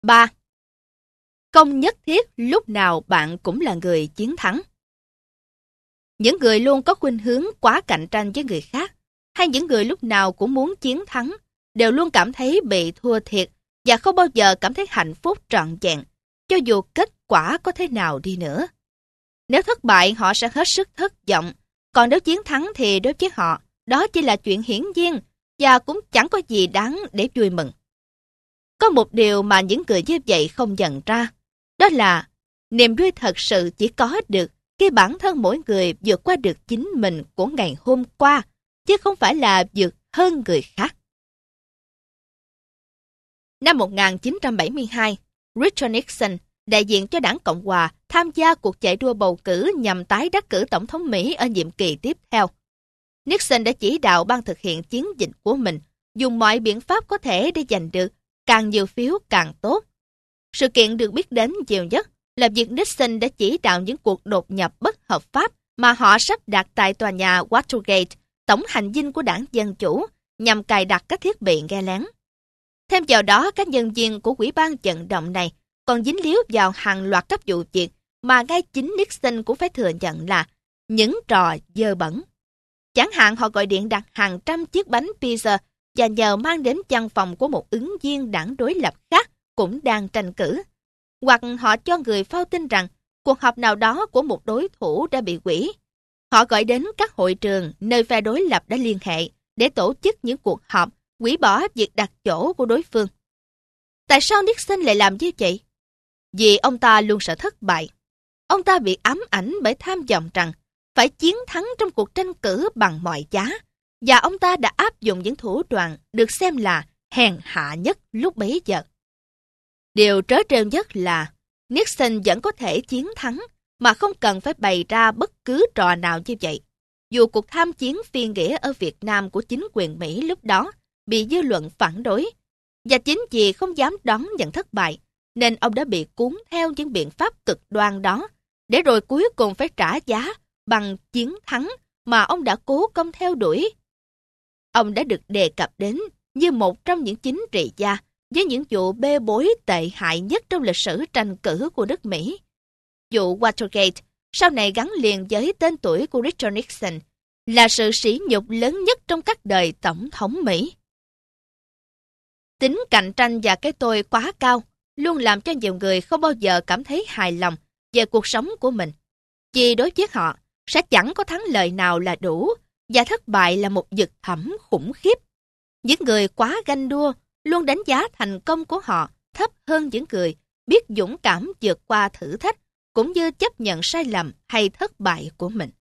3. Không nhất thiết lúc nào bạn cũng là người chiến thắng. Những người luôn có khuynh hướng quá cạnh tranh với người khác, hay những người lúc nào cũng muốn chiến thắng, đều luôn cảm thấy bị thua thiệt và không bao giờ cảm thấy hạnh phúc trọn vẹn, cho dù kết quả có thế nào đi nữa. Nếu thất bại, họ sẽ hết sức thất vọng, còn nếu chiến thắng thì đối với họ, đó chỉ là chuyện hiển nhiên và cũng chẳng có gì đáng để vui mừng. Có một điều mà những người như vậy không nhận ra, đó là niềm vui thật sự chỉ có được khi bản thân mỗi người vượt qua được chính mình của ngày hôm qua, chứ không phải là vượt hơn người khác. Năm 1972, Richard Nixon, đại diện cho đảng Cộng hòa, tham gia cuộc chạy đua bầu cử nhằm tái đắc cử tổng thống Mỹ ở nhiệm kỳ tiếp theo. Nixon đã chỉ đạo ban thực hiện chiến dịch của mình, dùng mọi biện pháp có thể để giành được càng nhiều phiếu càng tốt. Sự kiện được biết đến nhiều nhất là việc Nixon đã chỉ đạo những cuộc đột nhập bất hợp pháp mà họ sắp đặt tại tòa nhà Watergate, tổng hành dinh của đảng Dân Chủ, nhằm cài đặt các thiết bị nghe lén. Thêm vào đó, các nhân viên của Ủy ban vận động này còn dính líu vào hàng loạt các vụ việc mà ngay chính Nixon cũng phải thừa nhận là những trò dơ bẩn. Chẳng hạn họ gọi điện đặt hàng trăm chiếc bánh pizza và nhờ mang đến văn phòng của một ứng viên đảng đối lập khác cũng đang tranh cử. Hoặc họ cho người phao tin rằng cuộc họp nào đó của một đối thủ đã bị hủy. Họ gọi đến các hội trường nơi phe đối lập đã liên hệ để tổ chức những cuộc họp hủy bỏ việc đặt chỗ của đối phương. Tại sao Nixon lại làm như vậy? Vì ông ta luôn sợ thất bại. Ông ta bị ám ảnh bởi tham vọng rằng phải chiến thắng trong cuộc tranh cử bằng mọi giá, và ông ta đã áp dụng những thủ đoạn được xem là hèn hạ nhất lúc bấy giờ. Điều trớ trêu nhất là Nixon vẫn có thể chiến thắng mà không cần phải bày ra bất cứ trò nào như vậy. Dù cuộc tham chiến phi nghĩa ở Việt Nam của chính quyền Mỹ lúc đó bị dư luận phản đối, và chính vì không dám đón nhận thất bại, nên ông đã bị cuốn theo những biện pháp cực đoan đó, để rồi cuối cùng phải trả giá bằng chiến thắng mà ông đã cố công theo đuổi. Ông đã được đề cập đến như một trong những chính trị gia với những vụ bê bối tệ hại nhất trong lịch sử tranh cử của nước Mỹ. Vụ Watergate, sau này gắn liền với tên tuổi của Richard Nixon, là sự sỉ nhục lớn nhất trong các đời tổng thống Mỹ. Tính cạnh tranh và cái tôi quá cao luôn làm cho nhiều người không bao giờ cảm thấy hài lòng về cuộc sống của mình. Vì đối với họ, sẽ chẳng có thắng lợi nào là đủ, và thất bại là một vực thẳm khủng khiếp. Những người quá ganh đua luôn đánh giá thành công của họ thấp hơn những người biết dũng cảm vượt qua thử thách, cũng như chấp nhận sai lầm hay thất bại của mình.